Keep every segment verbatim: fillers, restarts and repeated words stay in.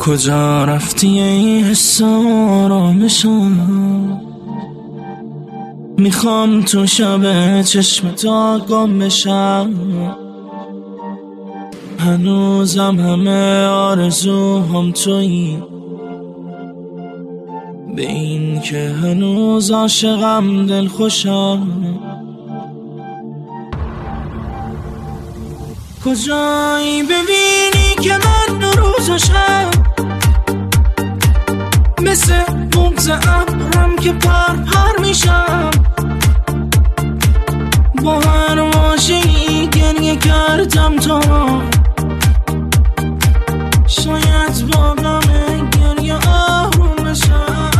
کجا رفتی ای حس آرامشم؟ میخوام تو شب چشم تا گم بشم. هنوزم همه آرزوهم تویی، به این که هنوز عاشقم دل خوشم. کجایی ببینی که من روز و شب مثل بغض ابرم که پر پر میشم. با هر واژه‌ای گریه کردم تو را، شاید با غم گریه آروم بشم.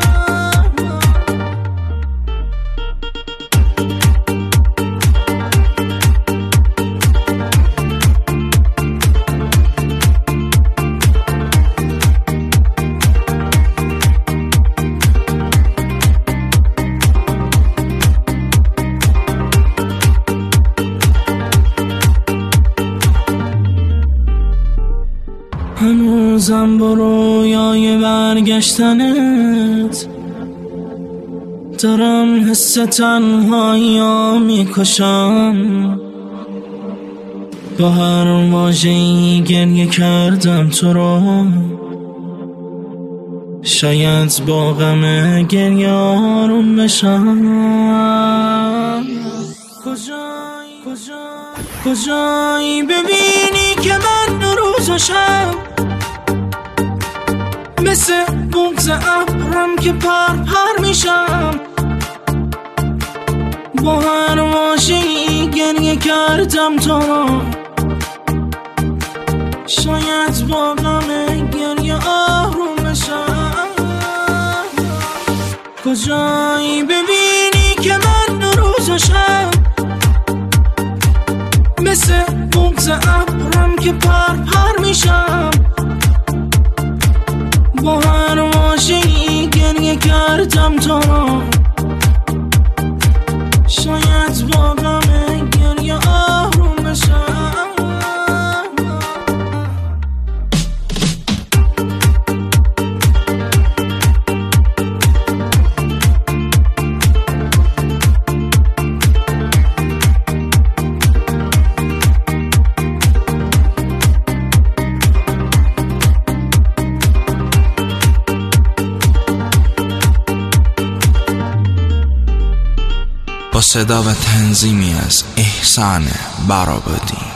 هنوزم با رویای برگشتنت دارم حس تنهایی میکشم. با هر واژه‌ای گریه کردم تو رو، شاید با غم گریه آروم بشم. کجایی کجایی کجایی ببینی که من روز و شب مثل بغض ابرم که پر پر میشم. با هر واژه‌ای گریه کردم تو را، شاید با غم گریه آروم بشم. کجایی ببینی که من روز و شب مثل بغض ابرم که پر پر میشم. با هر واژه‌ای گریه کردم تو را، شاید با غم گریه آروم بشم. با صدا و تنظیمی از احسان برابادی.